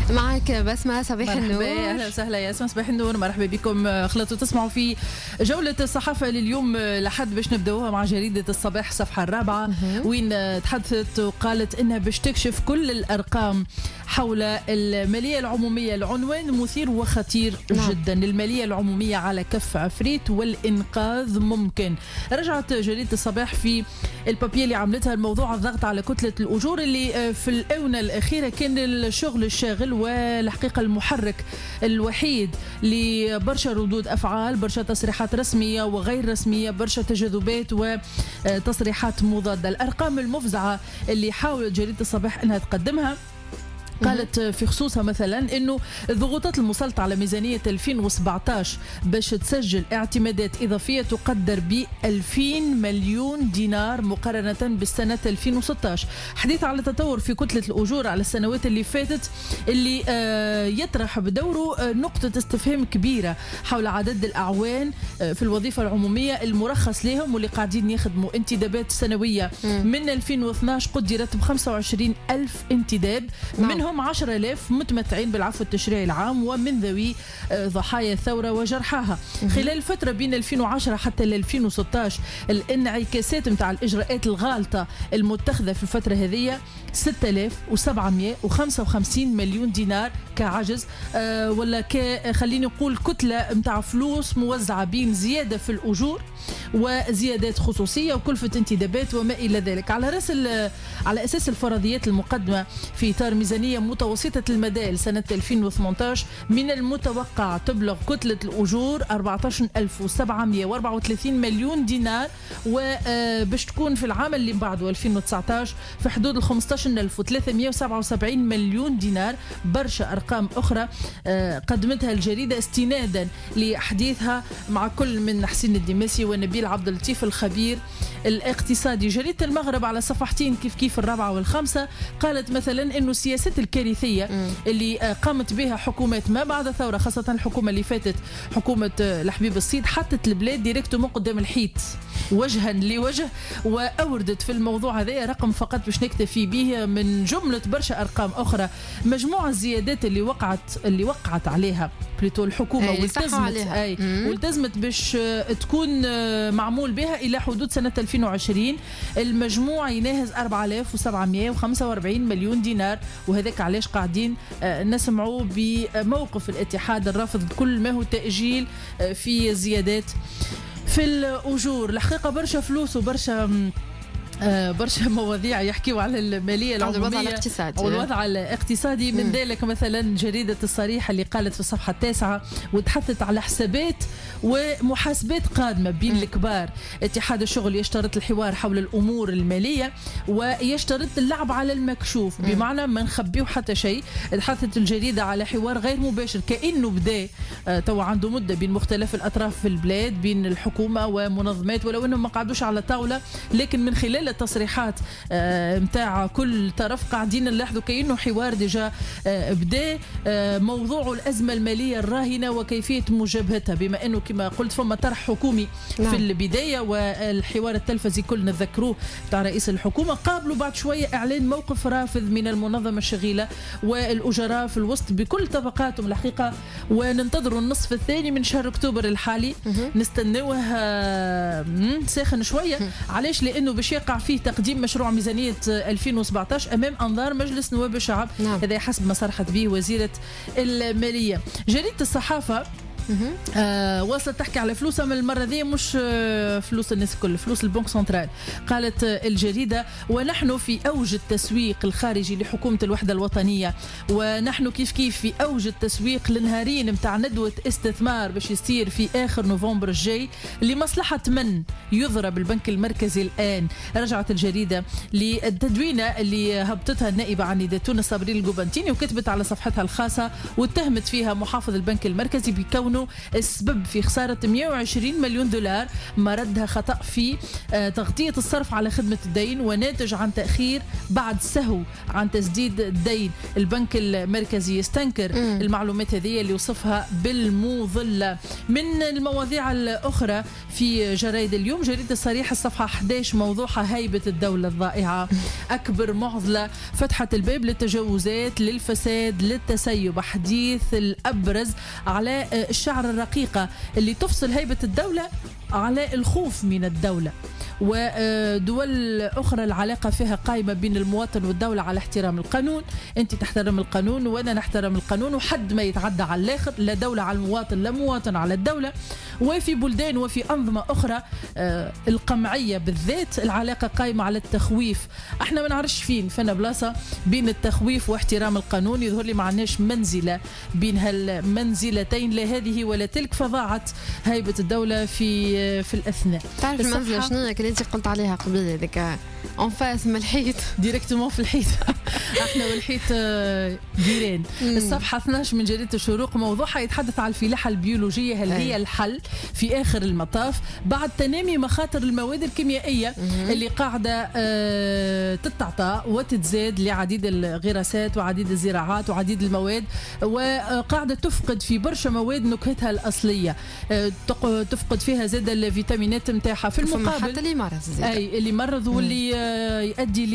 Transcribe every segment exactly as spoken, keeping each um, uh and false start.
معك بسمة. صباح النور. اهلا وسهلا يا اسماء. صباح النور، مرحبا بكم. خلطوا تسمعوا في جولة الصحافة لليوم لحد باش نبداوها مع جريدة الصباح الصفحة الرابعة، وين تحدثت وقالت انها باش تكشف كل الارقام حول المالية العمومية. العنوان مثير وخطير نعم. جدا. المالية العمومية على كف عفريت والإنقاذ ممكن. رجعت جريدة الصباح في البابية اللي عملتها الموضوع الضغط على كتلة الأجور اللي في الآونة الأخيرة كان الشغل الشاغل والحقيقة المحرك الوحيد لبرشا ردود أفعال، برشا تصريحات رسمية وغير رسمية، برشا تجاذبات وتصريحات مضادة. الأرقام المفزعة اللي حاولت جريدة الصباح أنها تقدمها قالت في خصوصها مثلا انه الضغوطات المسلطه على ميزانيه ألفين وسبعطاش باش تسجل اعتمادات اضافيه تقدر ب ألفين مليون دينار مقارنه بالسنه ألفين وستطاش. حديث على تطور في كتله الاجور على السنوات اللي فاتت اللي آه يطرح بدوره آه نقطه استفهام كبيره حول عدد الاعوان آه في الوظيفه العموميه المرخص لهم واللي قاعدين يخدموا انتدابات سنويه. من ألفين واثناش قدرت ب خمسة وعشرين ألف انتداب، منهم هم عشرة آلاف متمتعين بالعفو التشريعي العام ومن ذوي ضحايا الثورة وجرحاها. خلال الفترة بين ألفين وعشرة حتى ألفين وستطاش الانعكاسات متاع الإجراءات الغالطة المتخذة في الفترة هذه ستة آلاف وسبعمائة وخمسة وخمسين مليون دينار كعجز أه ولا ك خليني نقول كتلة متاع فلوس موزعة بين زيادة في الأجور وزيادات خصوصية وكلفة انتدابات وما إلى ذلك. على رأس على أساس الفرضيات المقدمة في إطار ميزانية متوسطة المدى لسنة ألفين وثمانطاش من المتوقع تبلغ كتلة الأجور أربعة عشر ألف وسبعمائة وأربعة وثلاثين مليون دينار، وباش تكون في العام اللي بعده ألفين وتسعطاش في حدود ال خمسة عشر ألف وثلاثمائة وسبعة وسبعين مليون دينار. برشا أرقام أخرى قدمتها الجريدة استنادا لحديثها مع كل من حسين الدماسي ونبيل عبد اللطيف الخبير الاقتصادي. جريدة المغرب على صفحتين كيف كيف الرابعة والخامسة قالت مثلا انه السياسات الكارثية م. اللي قامت بها حكومات ما بعد الثورة، خاصة الحكومة اللي فاتت حكومة الحبيب الصيد، حطت البلاد ديريكتو من قدام الحيط وجها لوجه، واوردت في الموضوع هذا رقم فقط باش نكتفي به من جملة برشا ارقام اخرى. مجموعة الزيادات اللي وقعت اللي وقعت عليها بليتو الحكومة والتزمت اي والتزمت باش تكون معمول بها الى حدود سنة ألفين وعشرين. المجموع يناهز أربعة آلاف وسبعمائة وخمسة وأربعين مليون دينار، وهذاك علاش قاعدين نسمعوا بموقف الاتحاد الرافض كل ما هو تأجيل في زيادات في الأجور. الحقيقة برشا فلوس وبرشا آه برشا مواضيع يحكيوا على المالية العمومية الوضع الاقتصادي والوضع الاقتصادي. من ذلك مثلا جريدة الصريحة اللي قالت في الصفحة التاسعة وتحدثت على حسابات ومحاسبات قادمة بين م. الكبار. اتحاد الشغل يشترط الحوار حول الأمور المالية ويشترط اللعب على المكشوف، م. بمعنى ما نخبيه حتى شيء. تحدثت الجريدة على حوار غير مباشر كأنه بدأ آه تو عنده مدة بين مختلف الأطراف في البلاد، بين الحكومة ومنظمات، ولو أنهم ما قعدوش على طاولة لكن من خلال التصريحات متاع كل طرف قاعدين نلاحظوا كأنه حوار ديجا بدا. موضوع الأزمة المالية الراهنة وكيفية مجابهتها، بما أنه كما قلت فما طرح حكومي نعم. في البداية والحوار التلفزي كل نتذكروه بتاع رئيس الحكومة، قابلوا بعد شوية إعلان موقف رافض من المنظمة الشغيلة والأجراء في الوسط بكل طبقاتهم الحقيقة. وننتظروا النصف الثاني من شهر أكتوبر الحالي، نستنوه ساخن شوية. علاش؟ لأنه باش يقع فيه تقديم مشروع ميزانية ألفين وسبعطاش أمام أنظار مجلس نواب الشعب. نعم. هذا حسب ما صرحت به وزيرة المالية. جريدة الصحافة آه وصلت تحكي على فلوسها من المرة ذي، مش آه فلوس الناس الكل، فلوس البنك سنترال. قالت آه الجريدة ونحن في أوج التسويق الخارجي لحكومة الوحدة الوطنية، ونحن كيف كيف في أوج التسويق لنهارين متاع ندوة استثمار باش يصير في آخر نوفمبر الجاي لمصلحة من يضرب البنك المركزي الآن. رجعت الجريدة للتدوينة اللي هبطتها النائبة عنيدة تونس صابرين القبنتيني وكتبت على صفحتها الخاصة واتهمت فيها محافظ البنك المركزي بكونه يكونوا السبب في خسارة مئة وعشرين مليون دولار مردها خطأ في تغطية الصرف على خدمة الدين وناتج عن تأخير بعد سهو عن تسديد الدين. البنك المركزي يستنكر م. المعلومات هذه اللي وصفها بالمظلة. من المواضيع الأخرى في جرائد اليوم، جريدة الصريح الصفحة أحد عشر موضوعها هيبة الدولة الضائعة. أكبر معضلة فتحت الباب للتجاوزات، للفساد، للتسيب. حديث الأبرز على الشعر الرقيقة اللي تفصل هيبة الدولة على الخوف من الدولة. ودول أخرى العلاقة فيها قائمة بين المواطن والدولة على احترام القانون. أنت تحترم القانون وأنا نحترم القانون وحد ما يتعدى على الآخر، لا دولة على المواطن لا مواطن على الدولة. وفي بلدان وفي أنظمة أخرى القمعية بالذات العلاقة قائمة على التخويف. احنا ما نعرفش فين فينا بلاصة بين التخويف واحترام القانون. يظهر لي ما عندناش منزلة بين هالمنزلتين، لا هذه ولا تلك، فضاعت هيبة الدولة في في الأثناء. تعرف المنزلة شنو اللي انت قلت عليها قبل هذيك اون فاس من الحيط ديريكتومون في الحيط. احنا والحيط جيران. الصفحه اثني عشر من جريده الشروق موضوعها يتحدث على الفلاحه البيولوجيه، هل هي الحل في اخر المطاف بعد تنامي مخاطر المواد الكيميائيه اللي قاعده تتعطى وتتزاد لعديد الغراسات وعديد الزراعات وعديد المواد، وقاعده تفقد في برشا مواد نكهتها الاصليه، تفقد فيها زاد الفيتامينات نتاعها. في المقابل حتى اللي مرض اي اللي مرض واللي يؤدي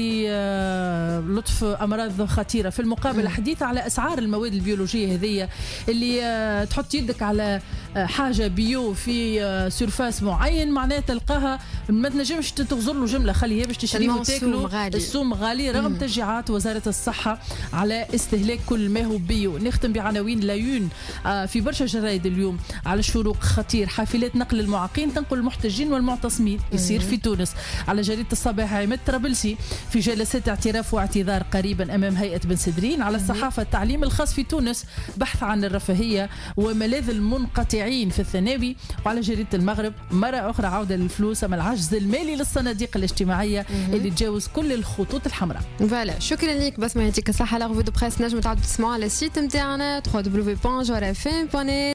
للطف امراض خطيره. في المقابل حديث على اسعار المواد البيولوجيه هذه اللي تحط يدك على حاجه بيو في سورفاس معين معناتها تلقاها ما تنجمش تغزر له جمله، خليها باش تشريه وتاكله. السوم غالي رغم تشجيعات وزاره الصحه على استهلاك كل ما هو بيو. نختم بعناوين لايون في برشا جرايد اليوم على الشروق. خطير، حافلات نقل المعاقين تنقل المحتجين والمعتصمين يصير في تونس. على جريده الصباح عماد طرابلسي في جلسات اعتراف واعتذار قريبا امام هيئه بن سدرين. على الصحافه التعليم الخاص في تونس بحث عن الرفاهيه وملاذ المنقطعين في الثانوي. وعلى جريده المغرب مره اخرى عوده للفلوس اما العجز المالي للصناديق الاجتماعيه اللي تجاوز كل الخطوط الحمراء. فوالا، شكرا لك بسمه، يعطيك الصحه. لا ريفو دو بريس نجموا تعاودوا تسمعوا على السيت نتاعنا دبليو دبليو دبليو بوان جوار اف ام بوان نت.